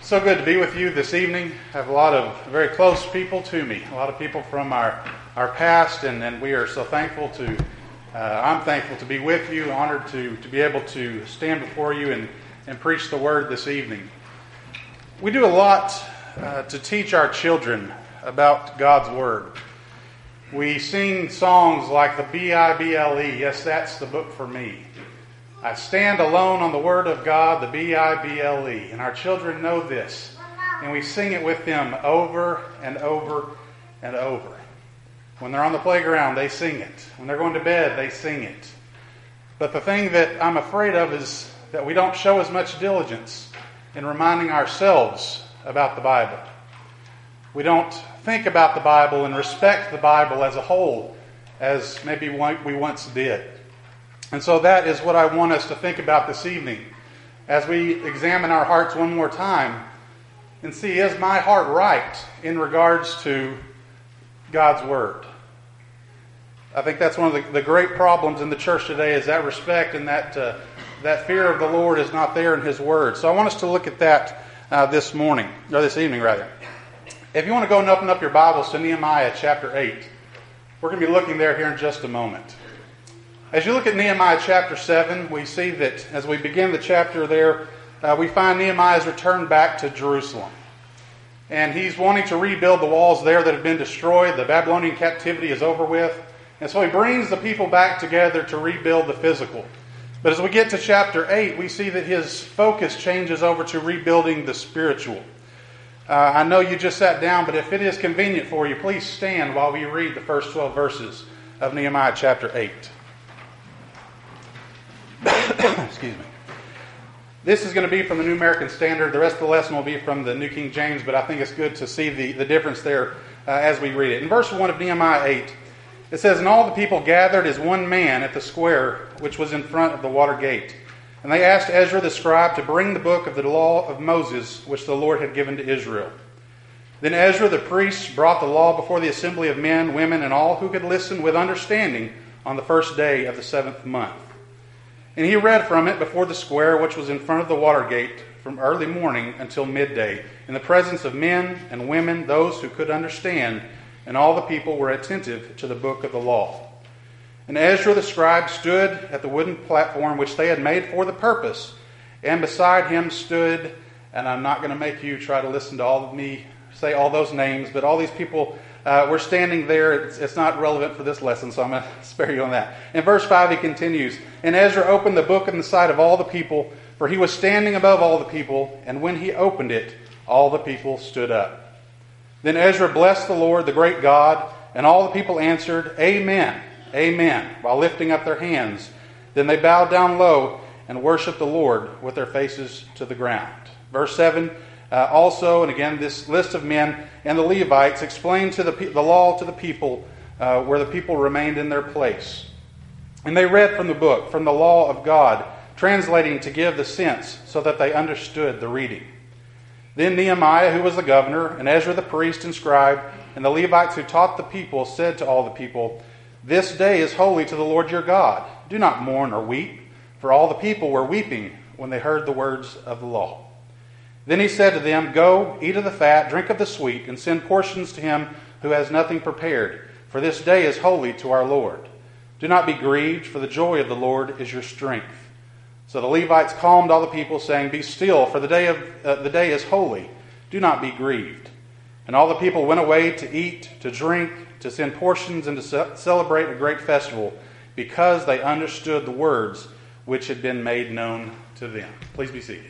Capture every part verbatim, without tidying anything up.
So good to be with you this evening. I have a lot of very close people to me, a lot of people from our, our past, and, and we are so thankful to, uh, I'm thankful to be with you, honored to, to be able to stand before you and, and preach the Word this evening. We do a lot uh, to teach our children about God's Word. We sing songs like the B I B L E, yes, that's the book for me. I stand alone on the Word of God, the B I B L E. And our children know this. And we sing it with them over and over and over. When they're on the playground, they sing it. When they're going to bed, they sing it. But the thing that I'm afraid of is that we don't show as much diligence in reminding ourselves about the Bible. We don't think about the Bible and respect the Bible as a whole as maybe we once did. And so that is what I want us to think about this evening as we examine our hearts one more time and see, is my heart right in regards to God's Word? I think that's one of the, the great problems in the church today, is that respect and that uh, that fear of the Lord is not there in His Word. So I want us to look at that uh, this morning, or this evening rather. If you want to go and open up your Bibles to Nehemiah chapter eight, we're going to be looking there here in just a moment. As you look at Nehemiah chapter seven, we see that as we begin the chapter there, uh, we find Nehemiah's returned back to Jerusalem. And he's wanting to rebuild the walls there that have been destroyed. The Babylonian captivity is over with. And so he brings the people back together to rebuild the physical. But as we get to chapter eight, we see that his focus changes over to rebuilding the spiritual. Uh, I know you just sat down, but if it is convenient for you, please stand while we read the first twelve verses of Nehemiah chapter eight. Excuse me. This is going to be from the New American Standard. The rest of the lesson will be from the New King James, but I think it's good to see the, the difference there uh, as we read it. In verse one of Nehemiah eight, it says, "And all the people gathered as one man at the square which was in front of the water gate. And they asked Ezra the scribe to bring the book of the law of Moses, which the Lord had given to Israel. Then Ezra the priest brought the law before the assembly of men, women, and all who could listen with understanding on the first day of the seventh month. And he read from it before the square which was in front of the water gate from early morning until midday, in the presence of men and women, those who could understand, and all the people were attentive to the book of the law. And Ezra the scribe stood at the wooden platform which they had made for the purpose, and beside him stood," and I'm not going to make you try to listen to all of me say all those names, but all these people uh, were standing there. It's, it's not relevant for this lesson, so I'm going to spare you on that. In verse five he continues, "And Ezra opened the book in the sight of all the people, for he was standing above all the people, and when he opened it, all the people stood up. Then Ezra blessed the Lord, the great God, and all the people answered, Amen, Amen, while lifting up their hands. Then they bowed down low and worshiped the Lord with their faces to the ground." Verse seven, uh, also, and again, this list of men and the Levites explained to the, the law to the people uh, where the people remained in their place. And they read from the book, from the law of God, translating to give the sense so that they understood the reading. Then Nehemiah, who was the governor, and Ezra the priest and scribe, and the Levites who taught the people, said to all the people, "This day is holy to the Lord your God. Do not mourn or weep." For all the people were weeping when they heard the words of the law. Then he said to them, "Go, eat of the fat, drink of the sweet, and send portions to him who has nothing prepared. For this day is holy to our Lord. Do not be grieved, for the joy of the Lord is your strength." So the Levites calmed all the people, saying, "Be still, for the day of uh, the day is holy. Do not be grieved." And all the people went away to eat, to drink, to send portions, and to ce- celebrate a great festival, because they understood the words which had been made known to them. Please be seated.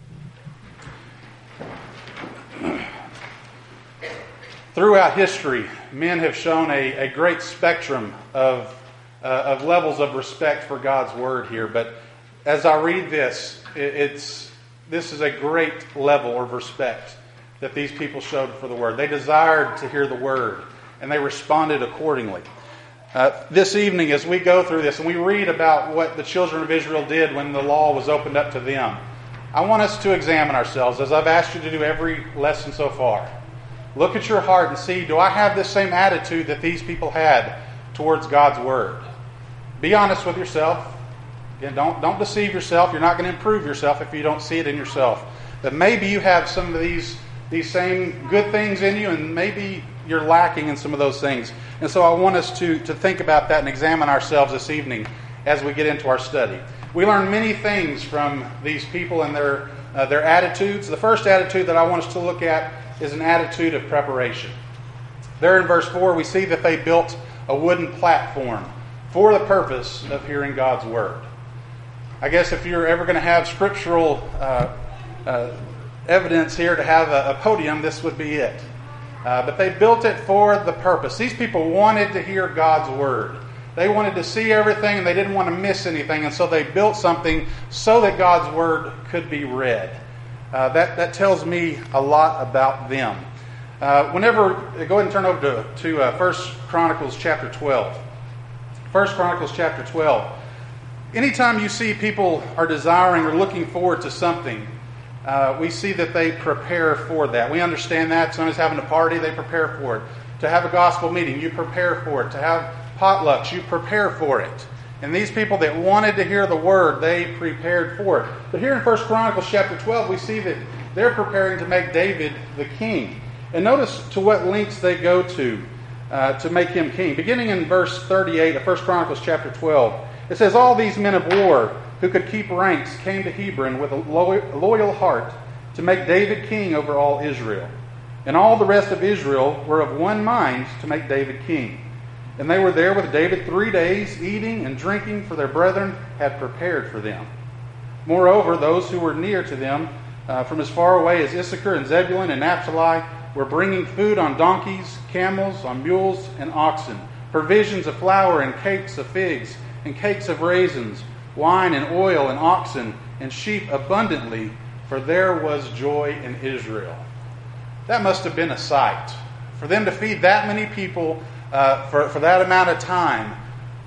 Throughout history, men have shown a, a great spectrum of, uh, of levels of respect for God's Word here. But as I read this, it, it's this is a great level of respect that these people showed for the Word. They desired to hear the Word, and they responded accordingly. Uh, this evening, as we go through this, and we read about what the children of Israel did when the law was opened up to them, I want us to examine ourselves, as I've asked you to do every lesson so far. Look at your heart and see, do I have this same attitude that these people had towards God's Word? Be honest with yourself. Again, don't, don't deceive yourself. You're not going to improve yourself if you don't see it in yourself. that maybe you have some of these, these same good things in you, and maybe you're lacking in some of those things. And so I want us to, to think about that and examine ourselves this evening as we get into our study. We learn many things from these people and their, uh, their attitudes. The first attitude that I want us to look at is an attitude of preparation. There in verse four, we see that they built a wooden platform for the purpose of hearing God's Word. I guess if you're ever going to have scriptural uh, uh, evidence here to have a, a podium, this would be it. Uh, but they built it for the purpose. These people wanted to hear God's Word. They wanted to see everything, and they didn't want to miss anything, and so they built something so that God's Word could be read. Uh, that, that tells me a lot about them. Uh, whenever, go ahead and turn over to, to uh, First Chronicles chapter twelve. First Chronicles chapter twelve. Anytime you see people are desiring or looking forward to something, uh, we see that they prepare for that. We understand that. Someone's having a party, they prepare for it. To have a gospel meeting, you prepare for it. To have potlucks, you prepare for it. And these people that wanted to hear the Word, they prepared for it. But here in First Chronicles chapter twelve, we see that they're preparing to make David the king. And notice to what lengths they go to uh, to make him king. Beginning in verse thirty-eight of First Chronicles chapter twelve, it says, "All these men of war who could keep ranks came to Hebron with a loyal heart to make David king over all Israel. And all the rest of Israel were of one mind to make David king. And they were there with David three days, eating and drinking, for their brethren had prepared for them. Moreover, those who were near to them, uh, from as far away as Issachar and Zebulun and Naphtali, were bringing food on donkeys, camels, on mules, and oxen, provisions of flour and cakes of figs, and cakes of raisins, wine and oil and oxen, and sheep abundantly, for there was joy in Israel." That must have been a sight. For them to feed that many people uh, for, for that amount of time.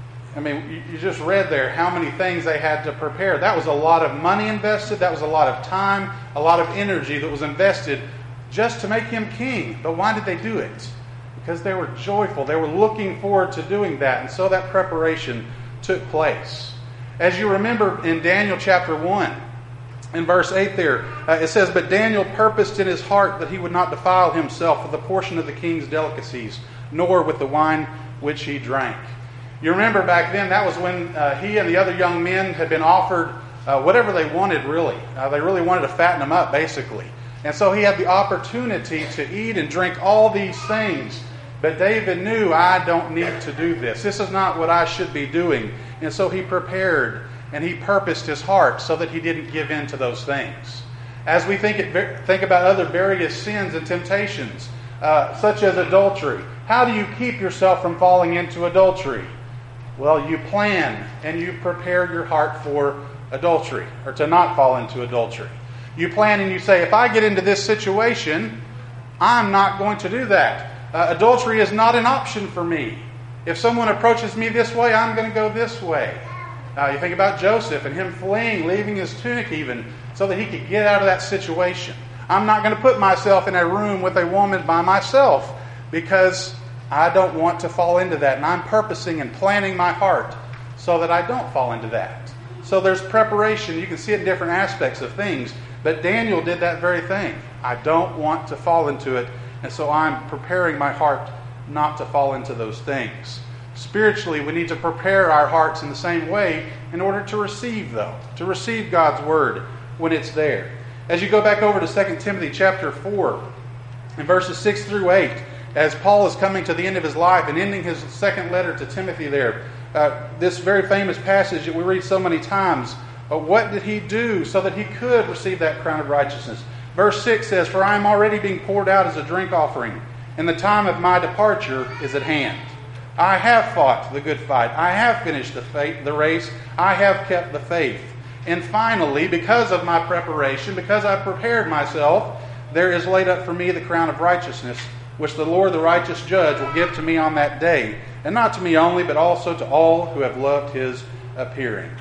I mean, you, you just read there how many things they had to prepare. That was a lot of money invested. That was a lot of time, a lot of energy that was invested just to make him king. But why did they do it? Because they were joyful. They were looking forward to doing that. And so that preparation took place. As you remember in Daniel chapter one, in verse eight there, uh, it says, "But Daniel purposed in his heart that he would not defile himself with the portion of the king's delicacies, nor with the wine which he drank." You remember back then, that was when uh, he and the other young men had been offered uh, whatever they wanted, really. Uh, they really wanted to fatten them up, basically. And so he had the opportunity to eat and drink all these things. But David knew, I don't need to do this. This is not what I should be doing. And so he prepared and he purposed his heart so that he didn't give in to those things. As we think, it, think about other various sins and temptations, uh, such as adultery, how do you keep yourself from falling into adultery? Well, you plan and you prepare your heart for adultery, or to not fall into adultery. You plan and you say, if I get into this situation, I'm not going to do that. Uh, adultery is not an option for me. If someone approaches me this way, I'm going to go this way. Uh, you think about Joseph and him fleeing, leaving his tunic even, so that he could get out of that situation. I'm not going to put myself in a room with a woman by myself because I don't want to fall into that. And I'm purposing and planning my heart so that I don't fall into that. So there's preparation. You can see it in different aspects of things. But Daniel did that very thing. I don't want to fall into it. And so I'm preparing my heart not to fall into those things. Spiritually, we need to prepare our hearts in the same way in order to receive, though, to receive God's Word when it's there. As you go back over to Second Timothy chapter four, in verses six through eight, as Paul is coming to the end of his life and ending his second letter to Timothy there, uh, this very famous passage that we read so many times, uh, what did he do so that he could receive that crown of righteousness? Verse six says, "For I am already being poured out as a drink offering, and the time of my departure is at hand. I have fought the good fight. I have finished the, faith, the race. I have kept the faith. And finally, because of my preparation, because I've prepared myself, there is laid up for me the crown of righteousness, which the Lord, the righteous judge, will give to me on that day. And not to me only, but also to all who have loved his appearing."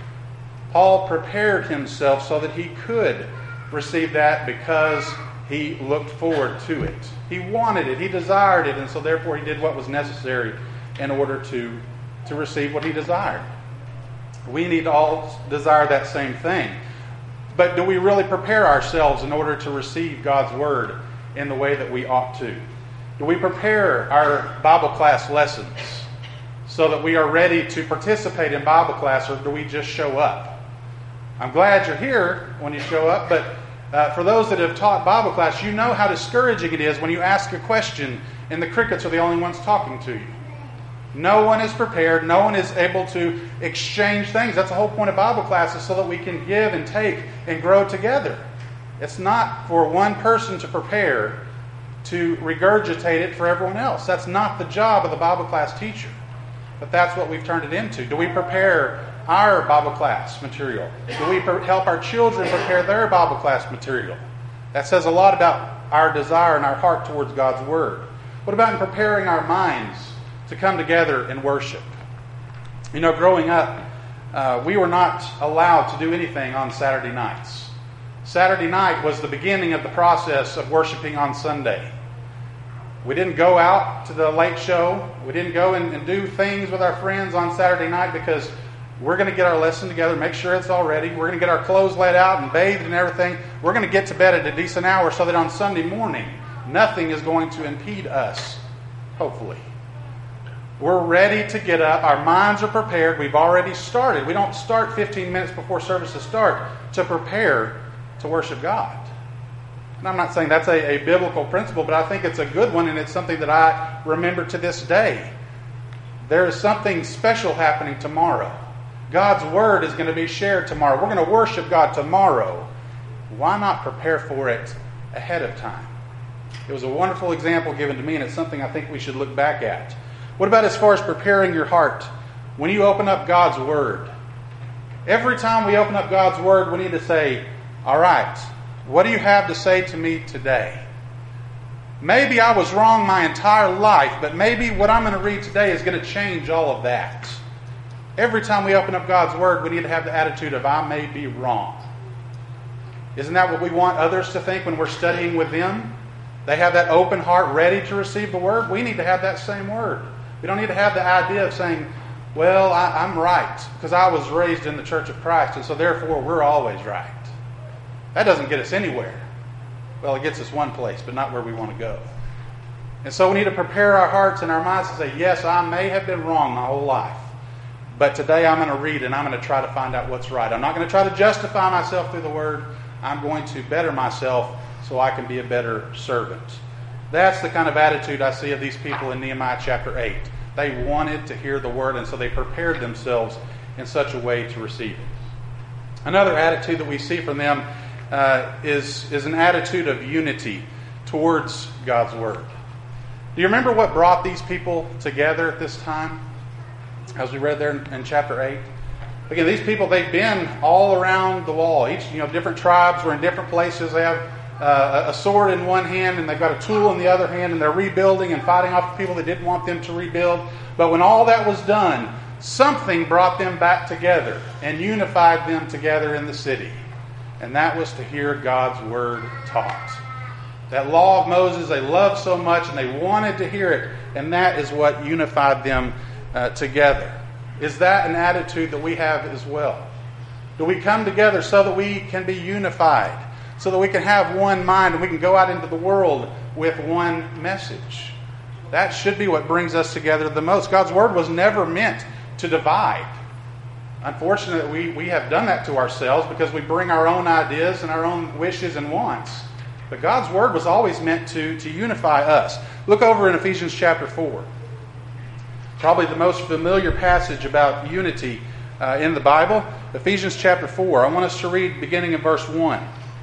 Paul prepared himself so that he could receive that because he looked forward to it. He wanted it. He desired it. And so therefore he did what was necessary in order to, to receive what he desired. We need to all desire that same thing. But do we really prepare ourselves in order to receive God's Word in the way that we ought to? Do we prepare our Bible class lessons so that we are ready to participate in Bible class, or do we just show up? I'm glad you're here when you show up, but uh, for those that have taught Bible class, you know how discouraging it is when you ask a question and the crickets are the only ones talking to you. No one is prepared. No one is able to exchange things. That's the whole point of Bible classes, so that we can give and take and grow together. It's not for one person to prepare to regurgitate it for everyone else. That's not the job of the Bible class teacher. But that's what we've turned it into. Do we prepare our Bible class material? Do we per- help our children prepare their Bible class material? That says a lot about our desire and our heart towards God's Word. What about in preparing our minds to come together and worship? You know, growing up, uh, we were not allowed to do anything on Saturday nights. Saturday night was the beginning of the process of worshiping on Sunday. We didn't go out to the late show. We didn't go and, and do things with our friends on Saturday night, because we're going to get our lesson together, make sure it's all ready. We're going to get our clothes laid out and bathed and everything. We're going to get to bed at a decent hour so that on Sunday morning, nothing is going to impede us, hopefully. We're ready to get up. Our minds are prepared. We've already started. We don't start fifteen minutes before services start to prepare to worship God. And I'm not saying that's a, a biblical principle, but I think it's a good one, and it's something that I remember to this day. There is something special happening tomorrow. God's Word is going to be shared tomorrow. We're going to worship God tomorrow. Why not prepare for it ahead of time? It was a wonderful example given to me, and it's something I think we should look back at. What about as far as preparing your heart? When you open up God's Word, every time we open up God's Word, we need to say, all right, what do you have to say to me today? Maybe I was wrong my entire life, but maybe what I'm going to read today is going to change all of that. Every time we open up God's Word, we need to have the attitude of, I may be wrong. Isn't that what we want others to think when we're studying with them? They have that open heart ready to receive the Word. We need to have that same word. We don't need to have the idea of saying, well, I, I'm right because I was raised in the Church of Christ, and so therefore we're always right. That doesn't get us anywhere. Well, it gets us one place, but not where we want to go. And so we need to prepare our hearts and our minds to say, yes, I may have been wrong my whole life, but today I'm going to read and I'm going to try to find out what's right. I'm not going to try to justify myself through the Word. I'm going to better myself so I can be a better servant. That's the kind of attitude I see of these people in Nehemiah chapter eight. They wanted to hear the Word, and so they prepared themselves in such a way to receive it. Another attitude that we see from them uh, is, is an attitude of unity towards God's Word. Do you remember what brought these people together at this time? As we read there in, in chapter eight. Again, these people, they've been all around the wall. Each, you know, different tribes were in different places. They have uh, a sword in one hand and they've got a tool in the other hand, and they're rebuilding and fighting off the people that didn't want them to rebuild. But when all that was done, something brought them back together and unified them together in the city. And that was to hear God's Word taught. That law of Moses they loved so much, and they wanted to hear it, and that is what unified them uh, together. Is that an attitude that we have as well? Do we come together so that we can be unified, so that we can have one mind and we can go out into the world with one message? That should be what brings us together the most. God's Word was never meant to divide. Unfortunately, we, we have done that to ourselves because we bring our own ideas and our own wishes and wants. But God's Word was always meant to, to unify us. Look over in Ephesians chapter four. Probably the most familiar passage about unity uh, in the Bible. Ephesians chapter four. I want us to read beginning in verse one.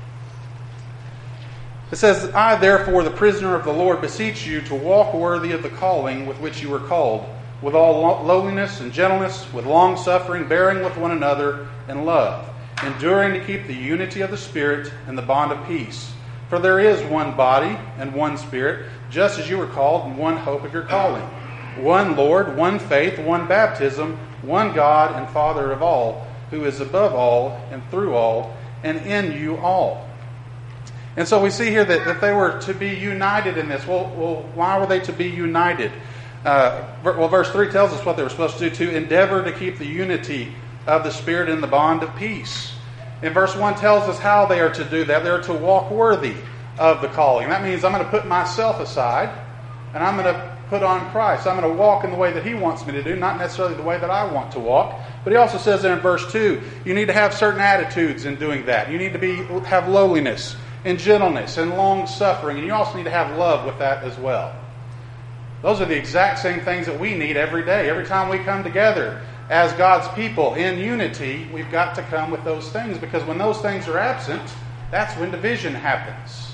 It says, I therefore, the prisoner of the Lord, beseech you to walk worthy of the calling with which you were called, with all lowliness and gentleness, with long suffering, bearing with one another in love, enduring to keep the unity of the Spirit and the bond of peace. For there is one body and one Spirit, just as you were called, and one hope of your calling. One Lord, one faith, one baptism, one God and Father of all, who is above all and through all and in you all. And so we see here that, that they were to be united in this. Well, well, why were they to be united? Uh, well, verse three tells us what they were supposed to do, to endeavor to keep the unity of the Spirit in the bond of peace. in verse one tells us how they are to do that. They are to walk worthy of the calling. That means I'm going to put myself aside and I'm going to put on Christ. I'm going to walk in the way that He wants me to do, not necessarily the way that I want to walk. But He also says there in verse two, you need to have certain attitudes in doing that. You need to be have lowliness and gentleness and long-suffering, and you also need to have love with that as well. Those are the exact same things that we need every day. Every time we come together as God's people in unity, we've got to come with those things, because when those things are absent, that's when division happens.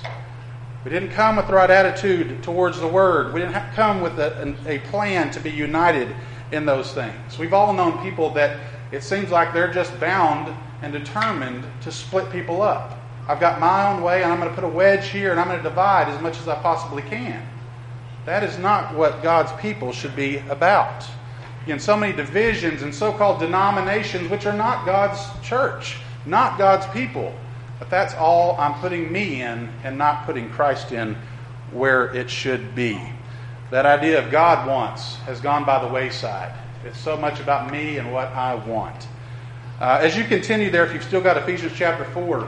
We didn't come with the right attitude towards the Word. We didn't have come with a, a plan to be united in those things. We've all known people that it seems like they're just bound and determined to split people up. I've got my own way, and I'm going to put a wedge here, and I'm going to divide as much as I possibly can. That is not what God's people should be about. Again, so many divisions and so-called denominations which are not God's church, not God's people. But that's all I'm putting me in and not putting Christ in where it should be. That idea of God wants has gone by the wayside. It's so much about me and what I want. Uh, as you continue there, if you've still got Ephesians chapter four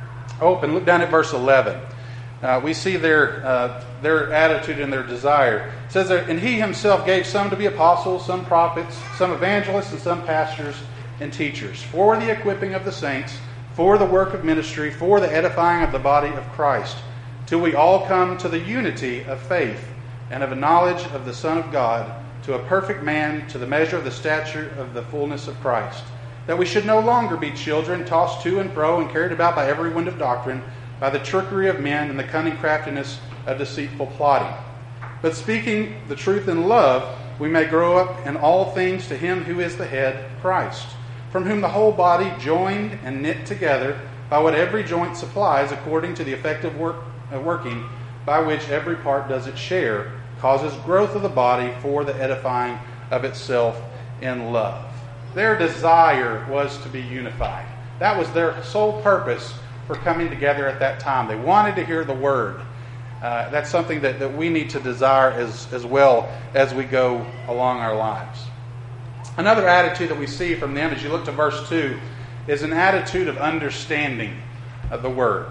open, look down at verse eleven. Uh, we see their uh, their attitude and their desire. It says there, and He Himself gave some to be apostles, some prophets, some evangelists, and some pastors and teachers, for the equipping of the saints, for the work of ministry, for the edifying of the body of Christ, till we all come to the unity of faith and of a knowledge of the Son of God, to a perfect man, to the measure of the stature of the fullness of Christ, that we should no longer be children, tossed to and fro and carried about by every wind of doctrine, by the trickery of men and the cunning craftiness of deceitful plotting. But speaking the truth in love, we may grow up in all things to Him who is the head, Christ, from whom the whole body, joined and knit together by what every joint supplies, according to the effective work, uh, working by which every part does its share, causes growth of the body for the edifying of itself in love. Their desire was to be unified. That was their sole purpose for coming together at that time. They wanted to hear the Word. Uh, that's something that, that we need to desire as, as well as we go along our lives. Another attitude that we see from them, as you look to verse two, is an attitude of understanding of the Word.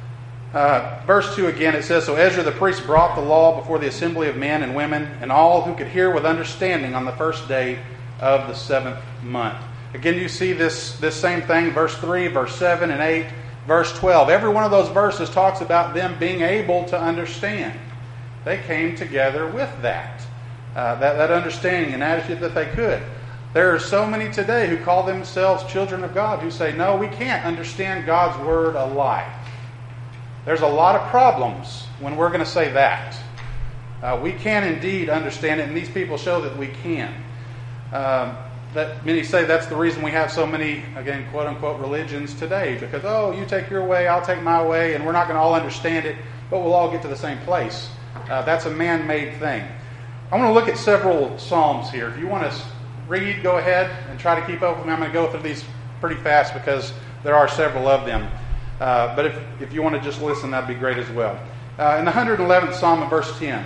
Uh, verse two again, it says, so Ezra the priest brought the law before the assembly of men and women, and all who could hear with understanding on the first day of the seventh month. Again, you see this, this same thing, verse three, verse seven, and eight, verse twelve. Every one of those verses talks about them being able to understand. They came together with that, uh, that, that understanding and attitude that they could. There are so many today who call themselves children of God who say, no, we can't understand God's Word alike. There's a lot of problems when we're going to say that. Uh, we can indeed understand it, and these people show that we can. Um, that many say that's the reason we have so many, again, quote-unquote, religions today. Because, oh, you take your way, I'll take my way, and we're not going to all understand it, but we'll all get to the same place. Uh, that's a man-made thing. I want to look at several Psalms here. If you want to read, go ahead and try to keep up with me. I'm going to go through these pretty fast because there are several of them. Uh, but if, if you want to just listen, that'd be great as well. Uh, in the one hundred eleventh Psalm, in verse ten,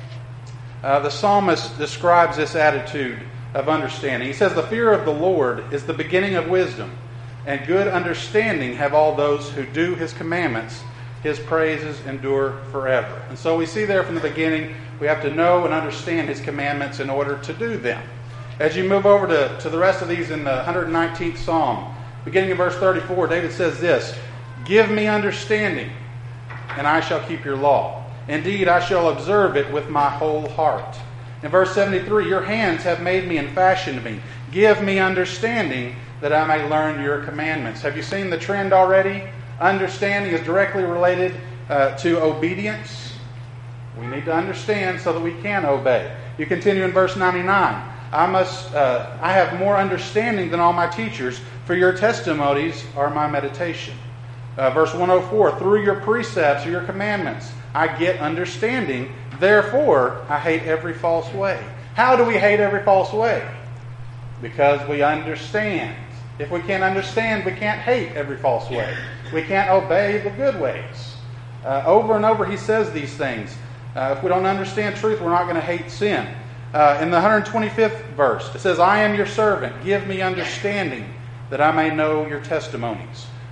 uh, the psalmist describes this attitude of understanding. He says, the fear of the Lord is the beginning of wisdom, and good understanding have all those who do His commandments. His praises endure forever. And so we see there from the beginning, we have to know and understand His commandments in order to do them. As you move over to, to the rest of these in the one hundred nineteenth Psalm, beginning in verse thirty-four, David says this, give me understanding, and I shall keep your law. Indeed, I shall observe it with my whole heart. In verse seventy-three, your hands have made me and fashioned me. Give me understanding that I may learn your commandments. Have you seen the trend already? Understanding is directly related uh, to obedience. We need to understand so that we can obey. You continue in verse ninety-nine. I must. Uh, I have more understanding than all my teachers, for your testimonies are my meditation. Uh, verse one oh four, through your precepts or your commandments, I get understanding. Therefore, I hate every false way. How do we hate every false way? Because we understand. If we can't understand, we can't hate every false way. We can't obey the good ways. Uh, over and over he says these things. Uh, if we don't understand truth, we're not going to hate sin. Uh, in the one hundred twenty-fifth verse, it says, I am your servant. Give me understanding that I may know your testimonies.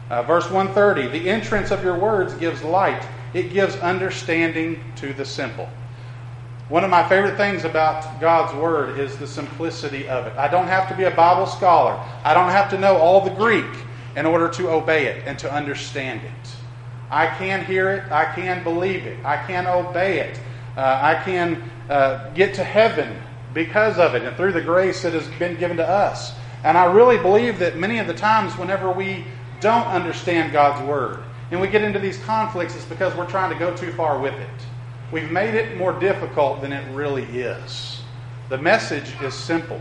Uh, verse one thirty, the entrance of your words gives light. It gives understanding to the simple. One of my favorite things about God's Word is the simplicity of it. I don't have to be a Bible scholar. I don't have to know all the Greek in order to obey it and to understand it. I can hear it. I can believe it. I can obey it. Uh, I can uh, get to heaven because of it and through the grace that has been given to us. And I really believe that many of the times whenever we don't understand God's Word and we get into these conflicts, it's because we're trying to go too far with it. We've made it more difficult than it really is. The message is simple.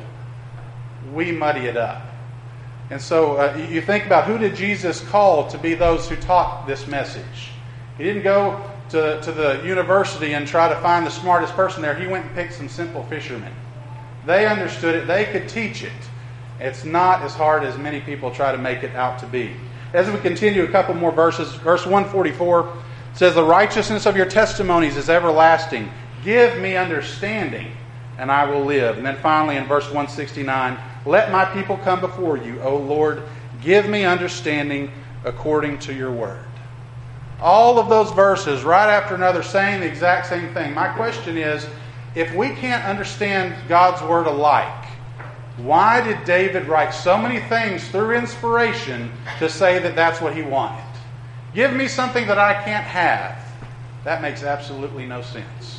We muddy it up. And so uh, you think about, who did Jesus call to be those who taught this message? He didn't go to, to the university and try to find the smartest person there. He went and picked some simple fishermen. They understood it. They could teach it. It's not as hard as many people try to make it out to be. As we continue a couple more verses, verse one forty-four says, the righteousness of your testimonies is everlasting. Give me understanding, and I will live. And then finally in verse one sixty-nine, let my people come before you, O Lord. Give me understanding according to your word. All of those verses, right after another, saying the exact same thing. My question is, if we can't understand God's word alike, why did David write so many things through inspiration to say that that's what he wanted? Give me something that I can't have. That makes absolutely no sense.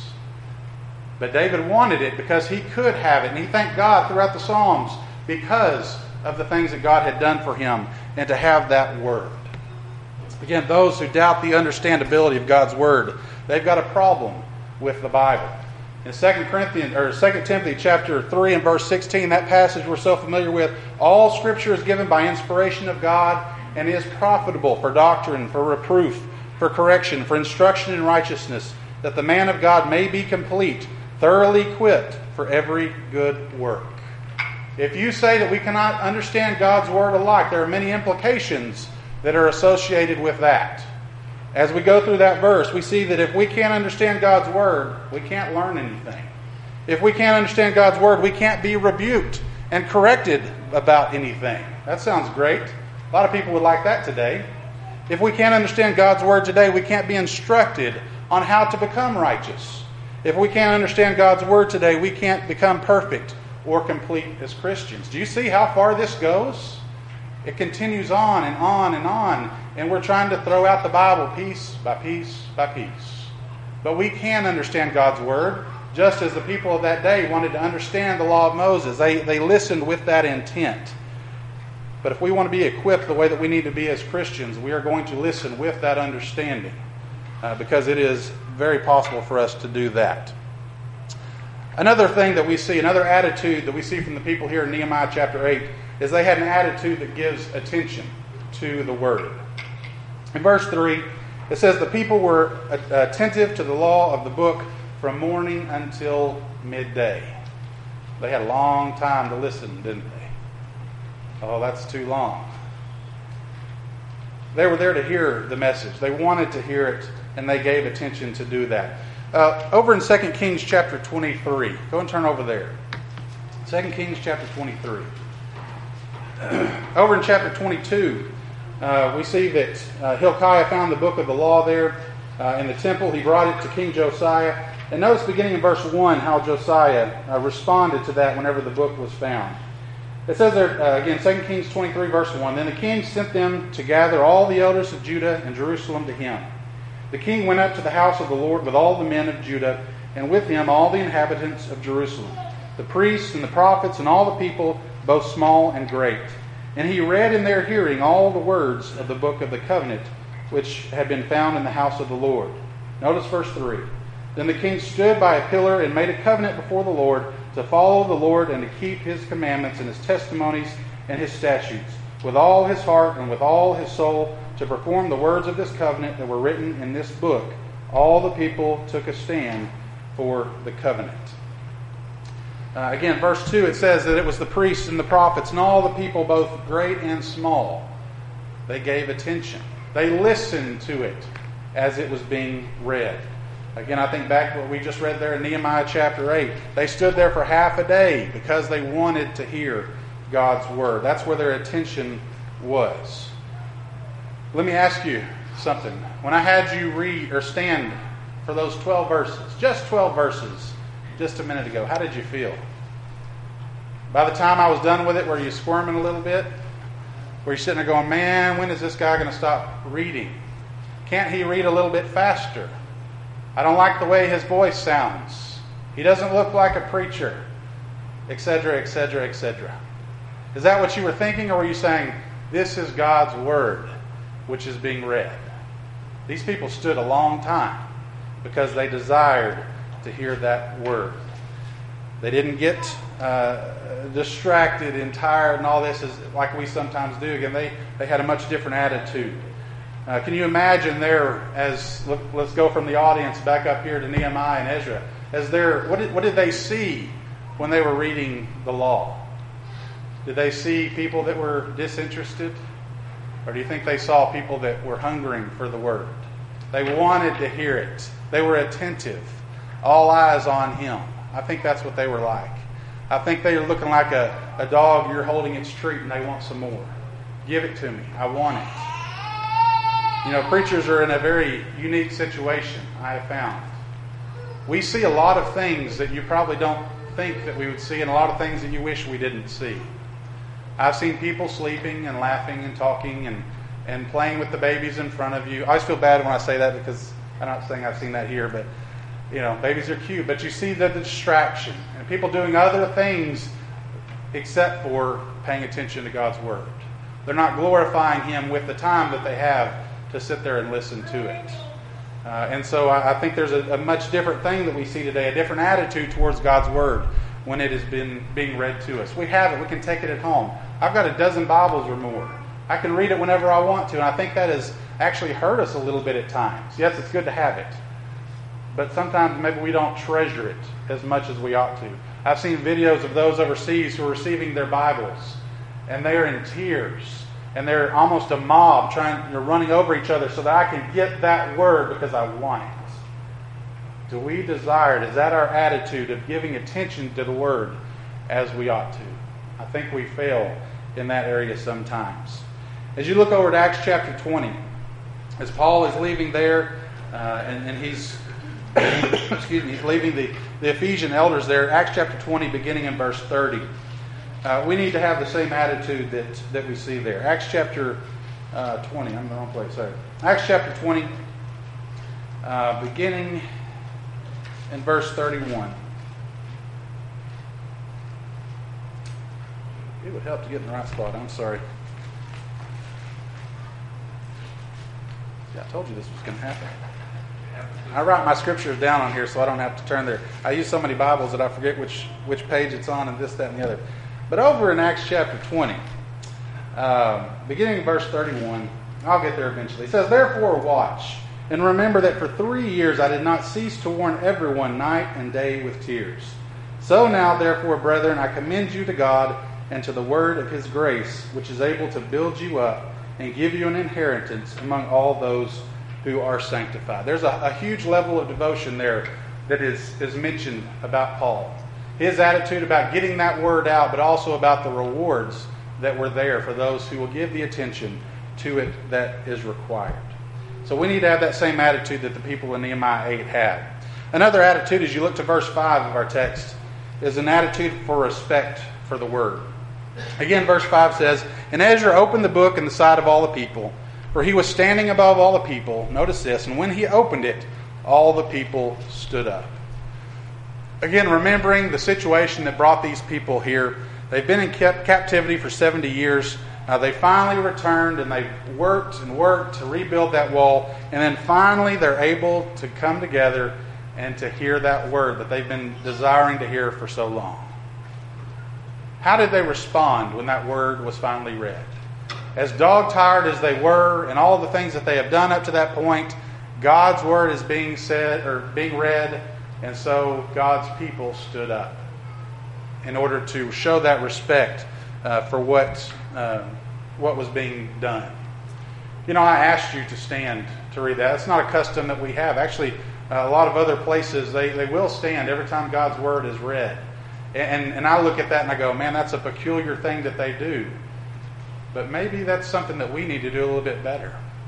But David wanted it because he could have it. And he thanked God throughout the Psalms because of the things that God had done for him and to have that word. Again, those who doubt the understandability of God's word, they've got a problem with the Bible. In Second Corinthians or Second Timothy chapter three and verse sixteen, that passage we're so familiar with, all Scripture is given by inspiration of God and is profitable for doctrine, for reproof, for correction, for instruction in righteousness, that the man of God may be complete, thoroughly equipped for every good work. If you say that we cannot understand God's word alike, there are many implications that are associated with that. As we go through that verse, we see that if we can't understand God's word, we can't learn anything. If we can't understand God's word, we can't be rebuked and corrected about anything. That sounds great. A lot of people would like that today. If we can't understand God's word today, we can't be instructed on how to become righteous. If we can't understand God's word today, we can't become perfect or complete as Christians. Do you see how far this goes? It continues on and on and on, and we're trying to throw out the Bible piece by piece by piece. But we can understand God's word, just as the people of that day wanted to understand the law of Moses. They, they listened with that intent. But if we want to be equipped the way that we need to be as Christians, we are going to listen with that understanding, uh, because it is very possible for us to do that. Another thing that we see, another attitude that we see from the people here in Nehemiah chapter eight, is they had an attitude that gives attention to the word. In verse three, it says, the people were attentive to the law of the book from morning until midday. They had a long time to listen, didn't they? Oh, that's too long. They were there to hear the message. They wanted to hear it, and they gave attention to do that. Uh, over in Second Kings chapter twenty-three. Go and turn over there. Second Kings chapter twenty-three. Over in chapter twenty-two, uh, we see that uh, Hilkiah found the book of the law there uh, in the temple. He brought it to King Josiah. And notice beginning in verse one how Josiah uh, responded to that whenever the book was found. It says there, uh, again, Second Kings twenty-three, verse one, then the king sent them to gather all the elders of Judah and Jerusalem to him. The king went up to the house of the Lord with all the men of Judah, and with him all the inhabitants of Jerusalem, the priests and the prophets and all the people, both small and great. And he read in their hearing all the words of the book of the covenant, which had been found in the house of the Lord. Notice verse three. Then the king stood by a pillar and made a covenant before the Lord to follow the Lord and to keep his commandments and his testimonies and his statutes with all his heart and with all his soul, to perform the words of this covenant that were written in this book. All the people took a stand for the covenant. Uh, again, verse two, it says that it was the priests and the prophets and all the people, both great and small. They gave attention. They listened to it as it was being read. Again, I think back to what we just read there in Nehemiah chapter eight. They stood there for half a day because they wanted to hear God's word. That's where their attention was. Let me ask you something. When I had you read or stand for those twelve verses, just twelve verses, just a minute ago, how did you feel? By the time I was done with it, were you squirming a little bit? Were you sitting there going, man, when is this guy going to stop reading? Can't he read a little bit faster? I don't like the way his voice sounds. He doesn't look like a preacher, et cetera, et cetera, et cetera. Is that what you were thinking, or were you saying, this is God's Word, which is being read? These people stood a long time because they desired to hear that Word. They didn't get uh, distracted and tired and all this is like we sometimes do. Again, they, they had a much different attitude. Uh, can you imagine there, as look, let's go from the audience back up here to Nehemiah and Ezra, as there, what did, what did they see when they were reading the law? Did they see people that were disinterested? Or do you think they saw people that were hungering for the Word? They wanted to hear it. They were attentive. All eyes on Him. I think that's what they were like. I think they were looking like a, a dog you're holding its treat and they want some more. Give it to me. I want it. You know, preachers are in a very unique situation, I have found. We see a lot of things that you probably don't think that we would see, and a lot of things that you wish we didn't see. I've seen people sleeping and laughing and talking and, and playing with the babies in front of you. I always feel bad when I say that because I'm not saying I've seen that here, but you know, babies are cute. But you see the distraction and people doing other things except for paying attention to God's Word. They're not glorifying Him with the time that they have to sit there and listen to it. Uh, and so I, I think there's a, a much different thing that we see today, a different attitude towards God's Word when it has been being read to us. We have it. We can take it at home. I've got a dozen Bibles or more. I can read it whenever I want to, and I think that has actually hurt us a little bit at times. Yes, it's good to have it, but sometimes maybe we don't treasure it as much as we ought to. I've seen videos of those overseas who are receiving their Bibles, and they are in tears, and they're almost a mob trying, you're running over each other so that I can get that word because I want it. Do we desire it? Is that our attitude of giving attention to the Word as we ought to? I think we fail in that area sometimes. As you look over to Acts chapter twenty, as Paul is leaving there, uh, and, and he's excuse me, he's leaving the, the Ephesian elders there, Acts chapter twenty, beginning in verse thirty. Uh, we need to have the same attitude that, that we see there. Acts chapter uh, twenty, I'm in the wrong place, sorry. Acts chapter twenty, uh, beginning in verse thirty-one. It would help to get in the right spot. I'm sorry. Yeah, I told you this was going to happen. I write my scriptures down on here so I don't have to turn there. I use so many Bibles that I forget which, which page it's on and this, that, and the other. But over in Acts chapter twenty, uh, beginning in verse thirty-one, I'll get there eventually. It says, "Therefore watch, and remember that for three years I did not cease to warn everyone night and day with tears. So now, therefore, brethren, I commend you to God and to the word of His grace, which is able to build you up and give you an inheritance among all those who are sanctified." There's a, a huge level of devotion there that is, is mentioned about Paul. His attitude about getting that word out, but also about the rewards that were there for those who will give the attention to it that is required. So we need to have that same attitude that the people in Nehemiah eight had. Another attitude, as you look to verse five of our text, is an attitude for respect for the word. Again, verse five says, "And Ezra opened the book in the sight of all the people, for he was standing above all the people." Notice this, "And when he opened it, all the people stood up." Again, remembering the situation that brought these people here. They've been in captivity for seventy years. Uh, they finally returned and they worked and worked to rebuild that wall. And then finally they're able to come together and to hear that word that they've been desiring to hear for so long. How did they respond when that word was finally read? As dog-tired as they were and all the things that they have done up to that point, God's word is being said or being read, and so God's people stood up in order to show that respect uh, for what uh, what was being done. You know, I asked you to stand to read that. It's not a custom that we have. Actually, uh, a lot of other places, they, they will stand every time God's word is read. And, and I look at that and I go, man, that's a peculiar thing that they do. But maybe that's something that we need to do a little bit better.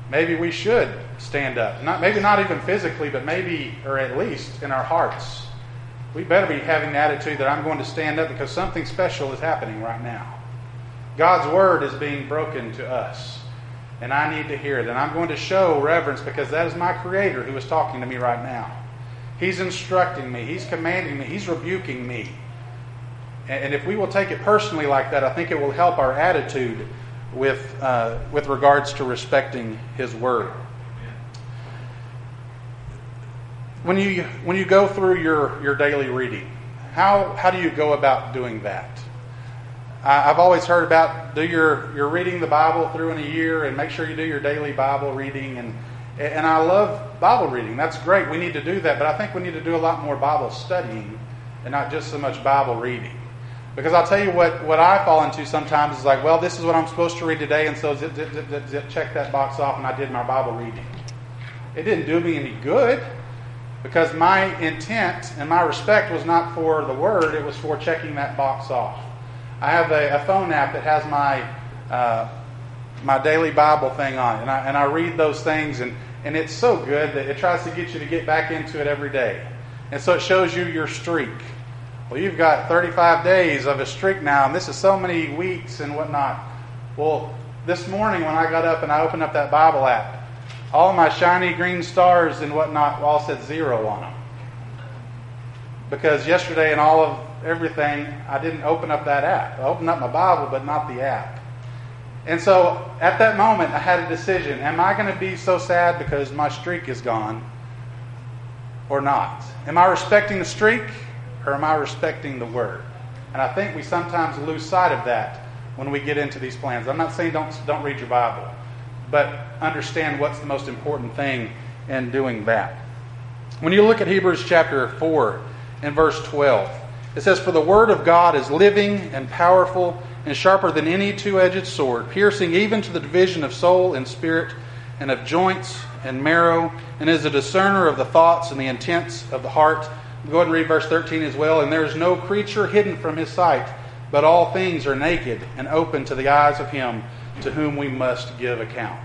maybe we should stand up. Not maybe not even physically, but maybe, or at least in our hearts. We better be having the attitude that I'm going to stand up because something special is happening right now. God's word is being broken to us, and I need to hear it. And I'm going to show reverence because that is my Creator who is talking to me right now. He's instructing me. He's commanding me. He's rebuking me. And if we will take it personally like that, I think it will help our attitude with uh, with regards to respecting His word. When you when you go through your, your daily reading, how how do you go about doing that? I, I've always heard about do your you're reading the Bible through in a year and make sure you do your daily Bible reading, and and I love Bible reading. That's great. We need to do that, but I think we need to do a lot more Bible studying and not just so much Bible reading. Because I'll tell you what, what I fall into sometimes is like, well, this is what I'm supposed to read today, and so zip, zip, zip, zip, zip, check that box off, and I did my Bible reading. It didn't do me any good because my intent and my respect was not for the Word, it was for checking that box off. I have a, a phone app that has my uh, my daily Bible thing on it, and I, and I read those things, and, and it's so good that it tries to get you to get back into it every day. And so it shows you your streak. Well, you've got thirty-five days of a streak now, and this is so many weeks and whatnot. Well, this morning when I got up and I opened up that Bible app, all my shiny green stars and whatnot all said zero on them. Because yesterday and all of everything, I didn't open up that app. I opened up my Bible, but not the app. And so at that moment, I had a decision. Am I going to be so sad because my streak is gone or not? Am I respecting the streak? Or am I respecting the Word? And I think we sometimes lose sight of that when we get into these plans. I'm not saying don't don't read your Bible, but understand what's the most important thing in doing that. When you look at Hebrews chapter four and verse twelve, it says, "For the Word of God is living and powerful and sharper than any two-edged sword, piercing even to the division of soul and spirit and of joints and marrow, and is a discerner of the thoughts and the intents of the heart." Go ahead and read verse thirteen as well. "And there is no creature hidden from His sight, but all things are naked and open to the eyes of Him to whom we must give account."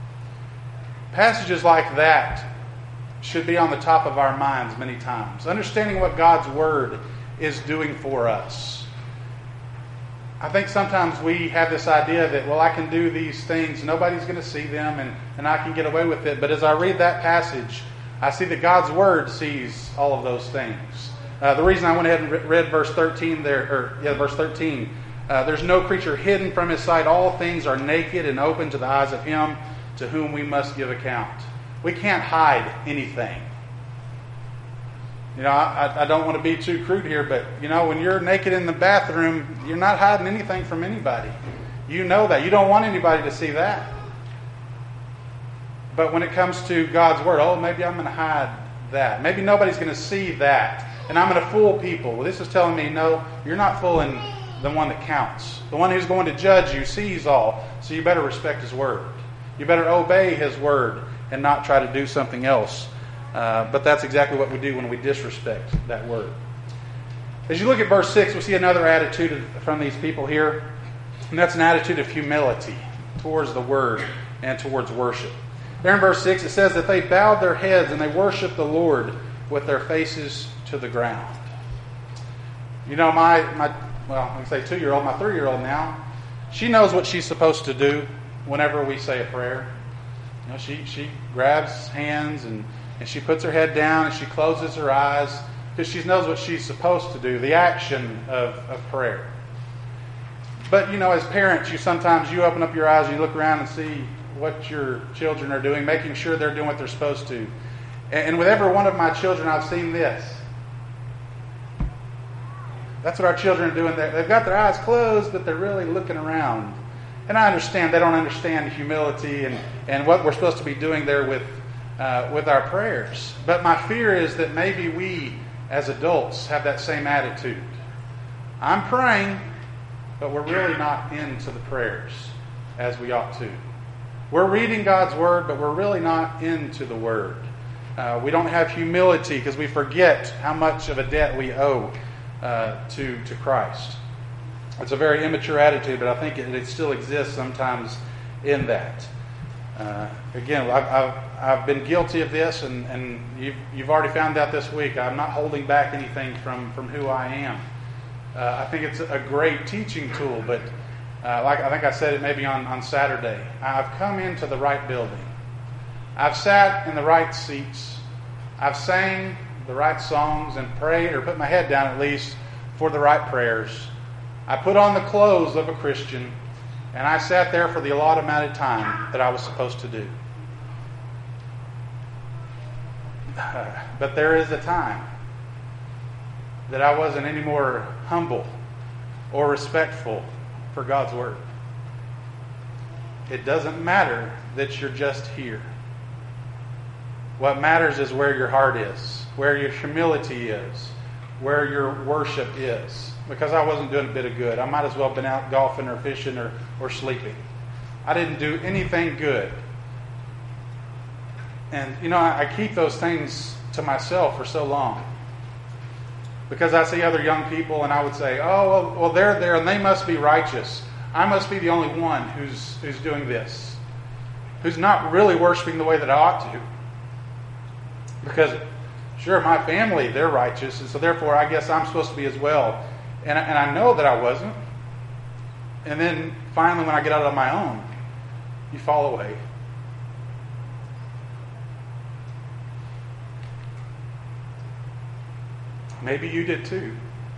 Passages like that should be on the top of our minds many times. Understanding what God's Word is doing for us. I think sometimes we have this idea that, well, I can do these things, nobody's going to see them, and, and I can get away with it. But as I read that passage, I see that God's Word sees all of those things. Uh, the reason I went ahead and read verse thirteen there, or yeah, verse thirteen, uh, there's no creature hidden from His sight. All things are naked and open to the eyes of Him to whom we must give account. We can't hide anything. You know, I, I don't want to be too crude here, but you know, when you're naked in the bathroom, you're not hiding anything from anybody. You know that. You don't want anybody to see that. But when it comes to God's Word, oh, maybe I'm going to hide that. Maybe nobody's going to see that. And I'm going to fool people. Well, this is telling me, no, you're not fooling the one that counts. The one who's going to judge you sees all. So you better respect His Word. You better obey His Word and not try to do something else. Uh, but that's exactly what we do when we disrespect that Word. As you look at verse six, we see another attitude from these people here. And that's an attitude of humility towards the Word and towards worship. There in verse six, it says that they bowed their heads and they worshiped the Lord with their faces to the ground. You know, my, my well, I can say two-year-old, my three-year-old now, she knows what she's supposed to do whenever we say a prayer. You know, she, she grabs hands and, and she puts her head down and she closes her eyes because she knows what she's supposed to do, the action of, of prayer. But, you know, as parents, you sometimes you open up your eyes and you look around and see what your children are doing, making sure they're doing what they're supposed to. And with every one of my children, I've seen this. That's what our children are doing. They've got their eyes closed, but they're really looking around. And I understand they don't understand humility and, and what we're supposed to be doing there with uh, with our prayers. But my fear is that maybe we, as adults, have that same attitude. I'm praying, but we're really not into the prayers as we ought to. We're reading God's Word, but we're really not into the Word. Uh, we don't have humility because we forget how much of a debt we owe uh, to, to Christ. It's a very immature attitude, but I think it, it still exists sometimes in that. Uh, again, I've, I've, I've been guilty of this, and, and you've, you've already found out this week. I'm not holding back anything from, from who I am. Uh, I think it's a great teaching tool, but uh, like I think I said it maybe on, on Saturday, I've come into the right building. I've sat in the right seats. I've sang the right songs and prayed, or put my head down at least, for the right prayers. I put on the clothes of a Christian, and I sat there for the allotted amount of time that I was supposed to do. But there is a time that I wasn't any more humble or respectful for God's Word. It doesn't matter that you're just here. What matters is where your heart is, where your humility is, where your worship is. Because I wasn't doing a bit of good. I might as well have been out golfing or fishing or, or sleeping. I didn't do anything good. And, you know, I, I keep those things to myself for so long. Because I see other young people and I would say, oh, well, well, they're there and they must be righteous. I must be the only one who's who's doing this. Who's not really worshiping the way that I ought to. Because, sure, my family, they're righteous, and so therefore I guess I'm supposed to be as well. And I, and I know that I wasn't. And then finally when I get out on my own, you fall away. Maybe you did too.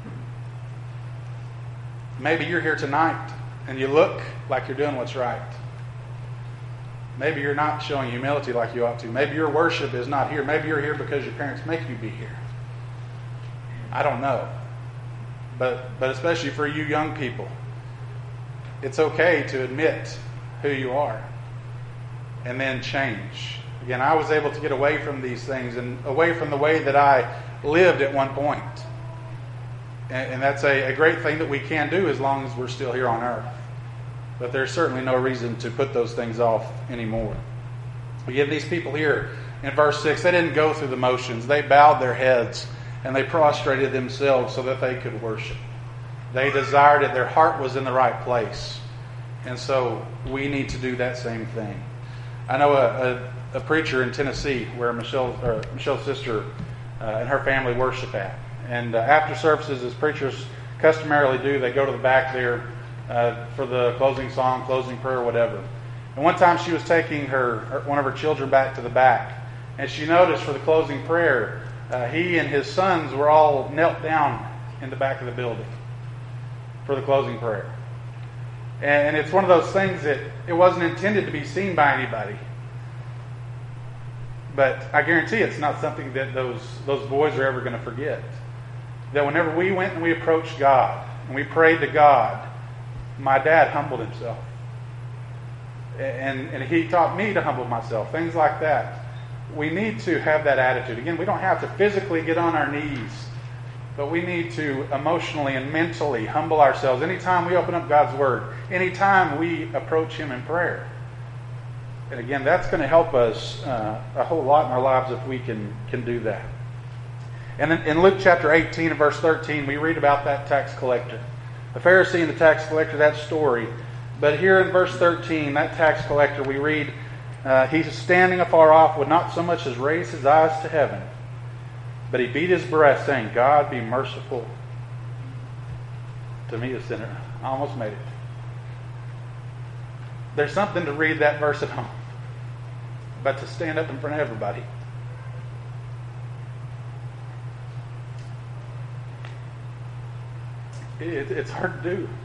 Maybe you're here tonight and you look like you're doing what's right. Maybe you're not showing humility like you ought to. Maybe your worship is not here. Maybe you're here because your parents make you be here. I don't know. But but especially for you young people, it's okay to admit who you are and then change. Again, I was able to get away from these things and away from the way that I lived at one point. And, and that's a, a great thing that we can do as long as we're still here on earth. But there's certainly no reason to put those things off anymore. Again, these people here in verse six, they didn't go through the motions. They bowed their heads and they prostrated themselves so that they could worship. They desired it. Their heart was in the right place. And so we need to do that same thing. I know a, a, a preacher in Tennessee where Michelle, or Michelle's sister uh, and her family worship at. And uh, after services, as preachers customarily do, they go to the back there uh, for the closing song, closing prayer, whatever. And one time she was taking her, her one of her children back to the back. And she noticed for the closing prayer, uh, he and his sons were all knelt down in the back of the building for the closing prayer. And it's one of those things that it wasn't intended to be seen by anybody. But I guarantee it's not something that those, those boys are ever going to forget. That whenever we went and we approached God and we prayed to God, my dad humbled himself. And, and he taught me to humble myself. Things like that. We need to have that attitude. Again, we don't have to physically get on our knees. But we need to emotionally and mentally humble ourselves anytime we open up God's Word, anytime we approach Him in prayer. And again, that's going to help us uh, a whole lot in our lives if we can, can do that. And then in Luke chapter eighteen and verse thirteen, we read about that tax collector. The Pharisee and the tax collector, that story. But here in verse thirteen, that tax collector, we read, uh, he's standing afar off, would not so much as raise his eyes to heaven, but he beat his breast, saying, God, be merciful to me, a sinner. I almost made it. There's something to read that verse at home, but to stand up in front of everybody. It, it's hard to do.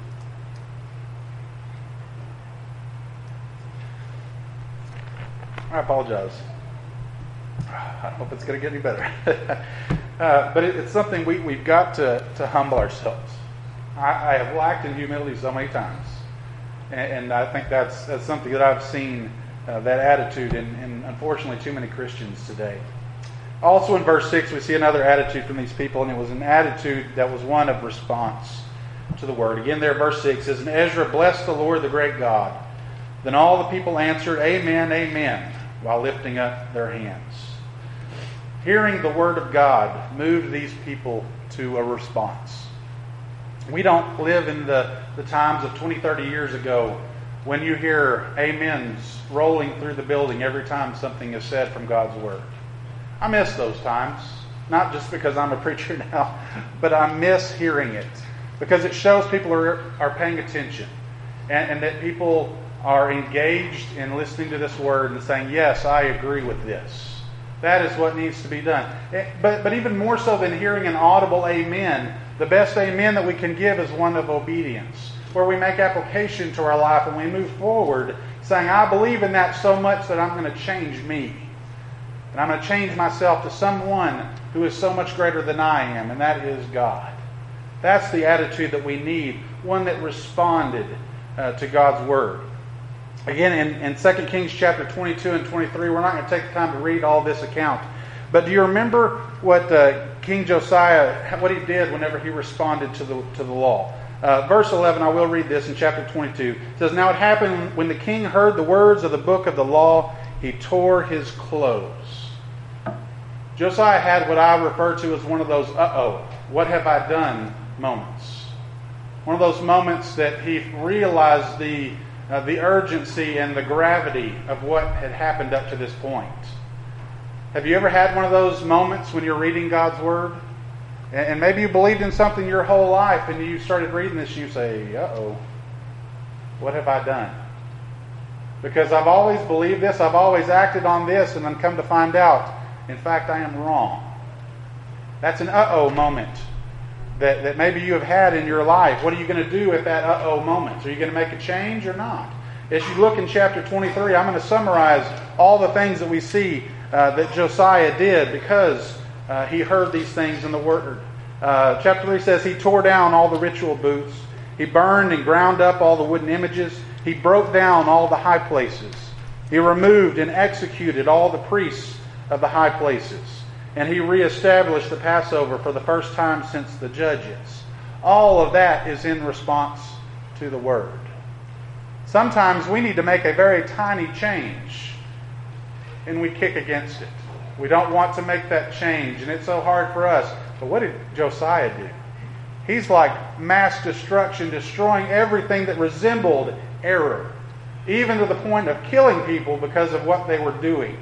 I apologize. I hope it's going to get any better. uh, but it, it's something we, we've got to, to humble ourselves. I, I have lacked in humility so many times. And, and I think that's, that's something that I've seen, uh, that attitude in, in, unfortunately, too many Christians today. Also in verse six, we see another attitude from these people, and it was an attitude that was one of response to the word. Again, there, verse six says, And Ezra blessed the Lord, the great God. Then all the people answered, Amen, Amen, while lifting up their hands. Hearing the word of God moved these people to a response. We don't live in the, the times of twenty, thirty years ago when you hear amens rolling through the building every time something is said from God's Word. I miss those times, not just because I'm a preacher now, but I miss hearing it because it shows people are, are paying attention and, and that people are engaged in listening to this Word and saying, yes, I agree with this. That is what needs to be done. But, but even more so than hearing an audible amen, the best amen that we can give is one of obedience, where we make application to our life and we move forward saying, I believe in that so much that I'm going to change me. And I'm going to change myself to someone who is so much greater than I am, and that is God. That's the attitude that we need, one that responded uh, to God's Word. Again, in, in Second Kings chapter twenty-two and twenty-three, we're not going to take the time to read all this account. But do you remember what uh, King Josiah, what he did whenever he responded to the to the law? Uh, verse eleven, I will read this in chapter twenty-two. It says, Now it happened when the king heard the words of the book of the law, he tore his clothes. Josiah had what I refer to as one of those uh-oh, what have I done moments. One of those moments that he realized the Uh, the urgency and the gravity of what had happened up to this point. Have you ever had one of those moments when you're reading God's Word? And, and maybe you believed in something your whole life and you started reading this and you say, uh-oh, what have I done? Because I've always believed this, I've always acted on this, and then come to find out, in fact, I am wrong. That's an uh-oh moment that, that maybe you have had in your life. What are you going to do at that uh-oh moment? Are you going to make a change or not? As you look in chapter twenty-three, I'm going to summarize all the things that we see uh, that Josiah did because uh, he heard these things in the Word. Uh, chapter three says he tore down all the ritual booths. He burned and ground up all the wooden images. He broke down all the high places. He removed and executed all the priests of the high places. And he reestablished the Passover for the first time since the Judges. All of that is in response to the Word. Sometimes we need to make a very tiny change, and we kick against it. We don't want to make that change, and it's so hard for us. But what did Josiah do? He's like mass destruction, destroying everything that resembled error, even to the point of killing people because of what they were doing.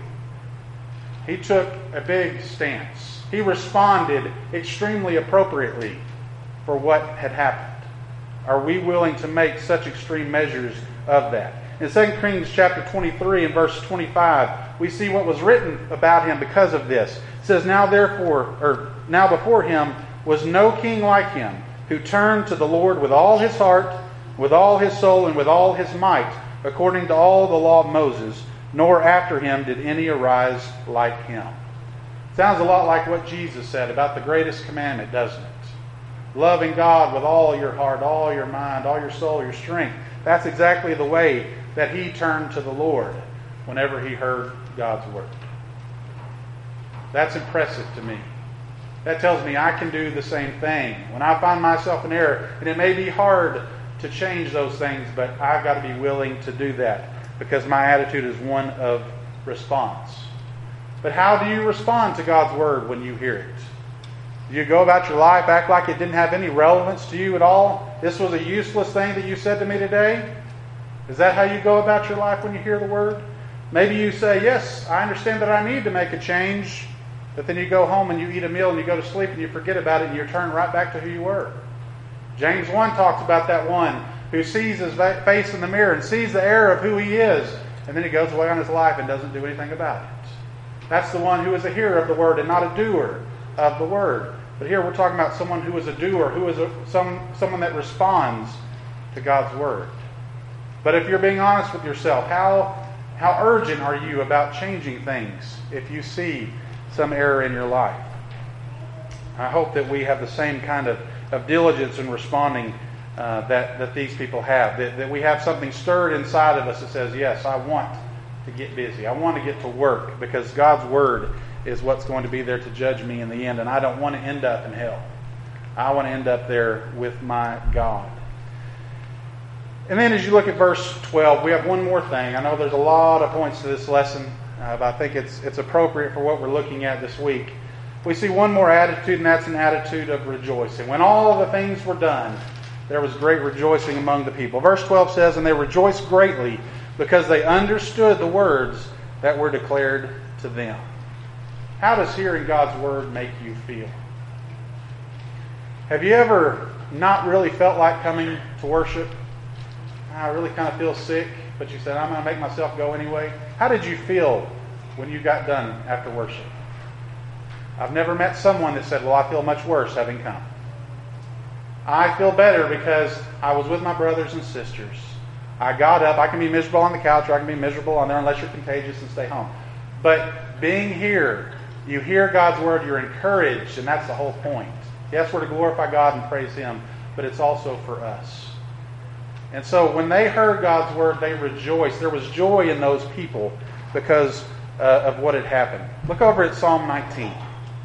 He took a big stance. He responded extremely appropriately for what had happened. Are we willing to make such extreme measures of that? In Second Kings chapter twenty-three and verse twenty-five, we see what was written about him because of this. It says, Now therefore, or now before him was no king like him, who turned to the Lord with all his heart, with all his soul, and with all his might, according to all the law of Moses, nor after him did any arise like him. Sounds a lot like what Jesus said about the greatest commandment, doesn't it? Loving God with all your heart, all your mind, all your soul, your strength. That's exactly the way that he turned to the Lord whenever he heard God's Word. That's impressive to me. That tells me I can do the same thing. When I find myself in error, and it may be hard to change those things, but I've got to be willing to do that, because my attitude is one of response. But how do you respond to God's Word when you hear it? Do you go about your life, act like it didn't have any relevance to you at all? This was a useless thing that you said to me today? Is that how you go about your life when you hear the Word? Maybe you say, yes, I understand that I need to make a change, but then you go home and you eat a meal and you go to sleep and you forget about it and you turn right back to who you were. James one talks about that one who sees his face in the mirror and sees the error of who he is, and then he goes away on his life and doesn't do anything about it. That's the one who is a hearer of the Word and not a doer of the Word. But here we're talking about someone who is a doer, who is a, some someone that responds to God's Word. But if you're being honest with yourself, how how urgent are you about changing things if you see some error in your life? I hope that we have the same kind of, of diligence in responding uh, that, that these people have. That, that we have something stirred inside of us that says, yes, I want to get busy. I want to get to work, because God's Word is what's going to be there to judge me in the end, and I don't want to end up in hell. I want to end up there with my God. And then as you look at verse twelve, we have one more thing. I know there's a lot of points to this lesson, uh, but I think it's it's appropriate for what we're looking at this week. We see one more attitude, and that's an attitude of rejoicing. When all of the things were done, there was great rejoicing among the people. Verse twelve says, and they rejoiced greatly because they understood the words that were declared to them. How does hearing God's word make you feel? Have you ever not really felt like coming to worship? I really kind of feel sick, but you said, I'm going to make myself go anyway. How did you feel when you got done after worship? I've never met someone that said, well, I feel much worse having come. I feel better because I was with my brothers and sisters. I got up. I can be miserable on the couch or I can be miserable on there unless you're contagious and stay home. But being here, you hear God's word, you're encouraged, and that's the whole point. Yes, we're to glorify God and praise Him, but it's also for us. And so when they heard God's word, they rejoiced. There was joy in those people because uh, of what had happened. Look over at Psalm nineteen.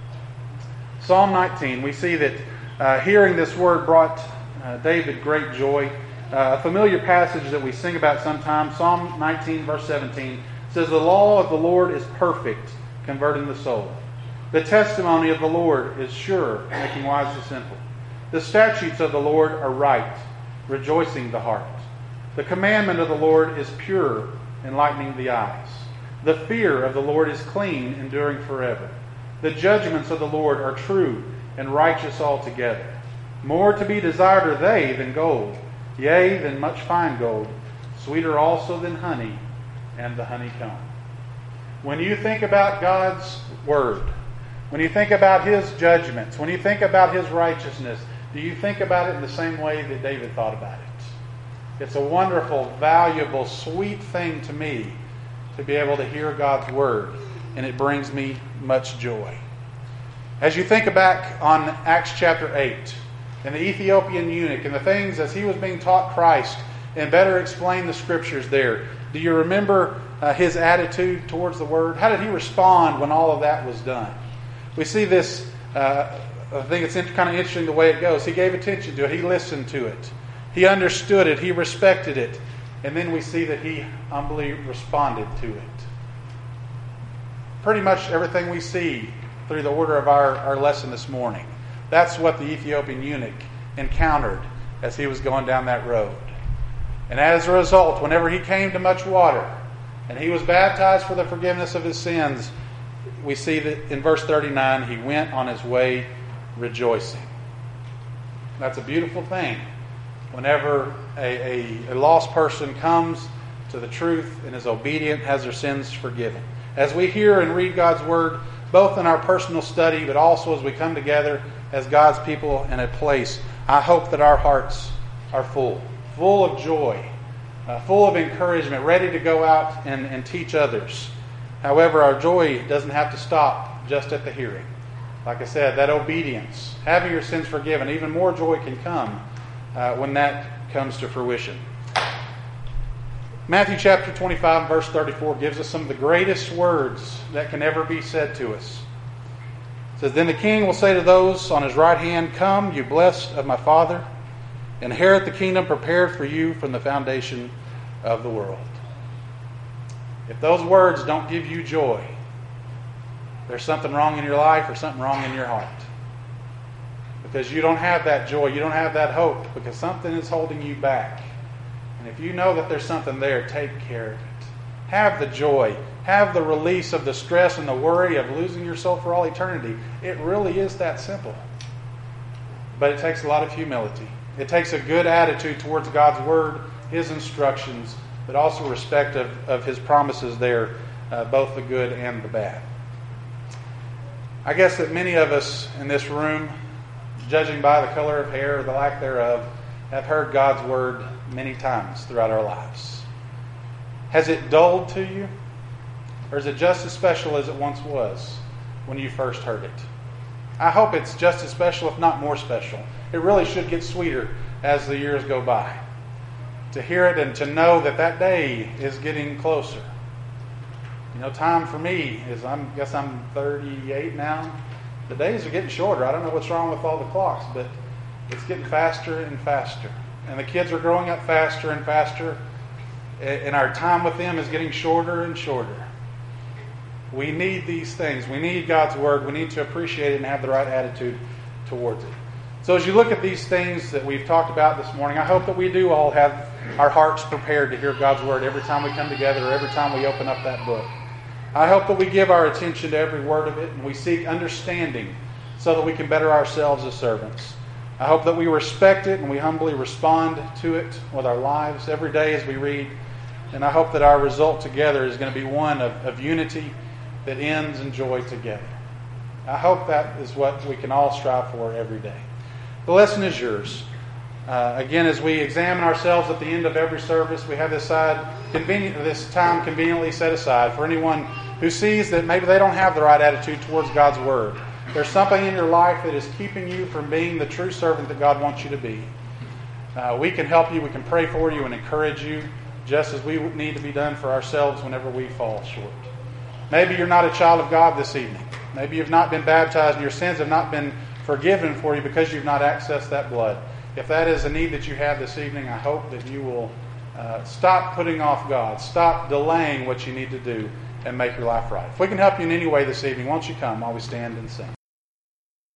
Psalm nineteen, we see that uh, hearing this word brought uh, David great joy. Uh, a familiar passage that we sing about sometimes, Psalm nineteen, verse seventeen, says, the law of the Lord is perfect, converting the soul. The testimony of the Lord is sure, making wise the simple. The statutes of the Lord are right, rejoicing the heart. The commandment of the Lord is pure, enlightening the eyes. The fear of the Lord is clean, enduring forever. The judgments of the Lord are true and righteous altogether. More to be desired are they than gold, yea, than much fine gold, sweeter also than honey and the honeycomb. When you think about God's word, when you think about His judgments, when you think about His righteousness, do you think about it in the same way that David thought about it? It's a wonderful, valuable, sweet thing to me to be able to hear God's word, and it brings me much joy. As you think back on Acts chapter eight, and the Ethiopian eunuch, and the things as he was being taught Christ, and better explain the scriptures there, do you remember uh, his attitude towards the word? How did he respond when all of that was done? We see this, uh, I think it's kind of interesting the way it goes. He gave attention to it. He listened to it. He understood it. He respected it. And then we see that he humbly responded to it. Pretty much everything we see through the order of our, our lesson this morning. That's what the Ethiopian eunuch encountered as he was going down that road. And as a result, whenever he came to much water and he was baptized for the forgiveness of his sins, we see that in verse thirty-nine, he went on his way rejoicing. That's a beautiful thing. Whenever a, a, a lost person comes to the truth and is obedient, has their sins forgiven. As we hear and read God's word, both in our personal study, but also as we come together as God's people in a place, I hope that our hearts are full, full of joy, uh, full of encouragement, ready to go out and, and teach others. However, our joy doesn't have to stop just at the hearing. Like I said, that obedience, having your sins forgiven, even more joy can come uh, when that comes to fruition. Matthew chapter twenty-five, verse thirty-four gives us some of the greatest words that can ever be said to us. It says, then the king will say to those on his right hand, come, you blessed of my Father, inherit the kingdom prepared for you from the foundation of the world. If those words don't give you joy, there's something wrong in your life or something wrong in your heart. Because you don't have that joy, you don't have that hope, because something is holding you back. And if you know that there's something there, take care of it. Have the joy, have the release of the stress and the worry of losing your soul for all eternity. It really is that simple. But it takes a lot of humility. It takes a good attitude towards God's word, His instructions, but also respect of, of His promises there, uh, both the good and the bad. I guess that many of us in this room, judging by the color of hair or the lack thereof, have heard God's word many times throughout our lives. Has it dulled to you? Or is it just as special as it once was when you first heard it? I hope it's just as special, if not more special. It really should get sweeter as the years go by. To hear it and to know that that day is getting closer. You know, time for me is, I guess I'm thirty-eight now. The days are getting shorter. I don't know what's wrong with all the clocks, but it's getting faster and faster. And the kids are growing up faster and faster. And our time with them is getting shorter and shorter. We need these things. We need God's word. We need to appreciate it and have the right attitude towards it. So as you look at these things that we've talked about this morning, I hope that we do all have our hearts prepared to hear God's Word every time we come together or every time we open up that book. I hope that we give our attention to every word of it and we seek understanding so that we can better ourselves as servants. I hope that we respect it and we humbly respond to it with our lives every day as we read. And I hope that our result together is going to be one of, of unity that ends in joy together. I hope that is what we can all strive for every day. The lesson is yours. Uh, again, as we examine ourselves at the end of every service, we have this, side, convenient, this time conveniently set aside for anyone who sees that maybe they don't have the right attitude towards God's Word. There's something in your life that is keeping you from being the true servant that God wants you to be. Uh, we can help you, we can pray for you and encourage you, just as we need to be done for ourselves whenever we fall short. Maybe you're not a child of God this evening. Maybe you've not been baptized and your sins have not been forgiven for you because you've not accessed that blood. If that is a need that you have this evening, I hope that you will uh, stop putting off God, stop delaying what you need to do, and make your life right. If we can help you in any way this evening, won't you come while we stand and sing?